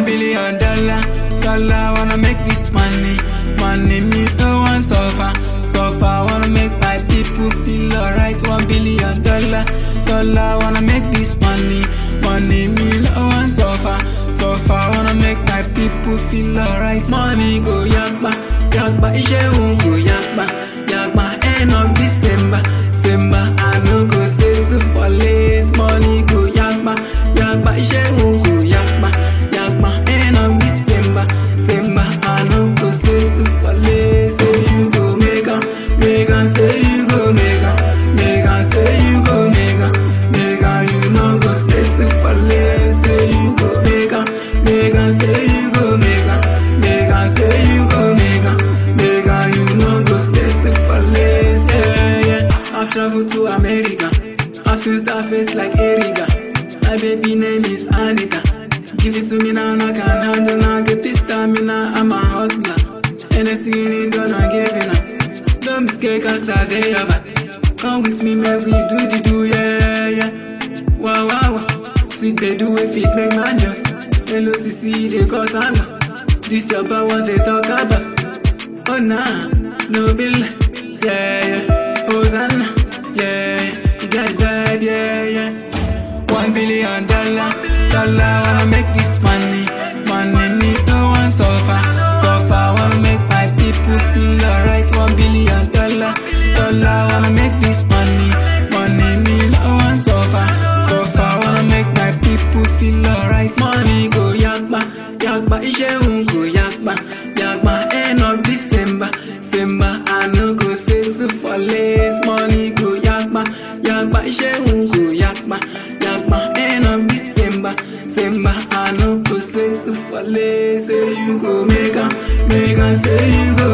$1 billion, wanna make this money. Money me no one suffer. Wanna make my people feel alright. $1 billion, wanna make this money. Money me no one suffer. Wanna make my people feel alright. Money go yakba, ishe go yakba, end of December. I no go settle for less. Money go yakba, ishe go yakba, end of December. I no go settle for less. Say you go make am, say you go make am, say you go make am, you no go settle for less. Say you go make am, say you go make am, say you go make am, you no go settle for less. Yeah. I've traveled to America, I feel that face like Erica. My baby name is Anita. Give it to me now, I can handle now. Get this stamina, I'm a hustler. Anything you need, gonna give it now. Don't be scared, cause I day about. Come with me, make we do the do, yeah. Wow. Sweet they do if it make man just. LOCC, they cause anger. This job I want they talk about. Oh nah, no bill, yeah. Hosanna, yeah. You got it bad, yeah. $1 billion, wanna make this money. Money me no one suffer. Wanna make my people feel alright. $1 billion, wanna make this money. Money me no one suffer. Wanna make my people feel alright. Money go yakba, ishe go yakba, end of December. I no go settle for less. Money go yakba, ishe go yakba, end of December. I no go settle for less. Say you go make am, say you go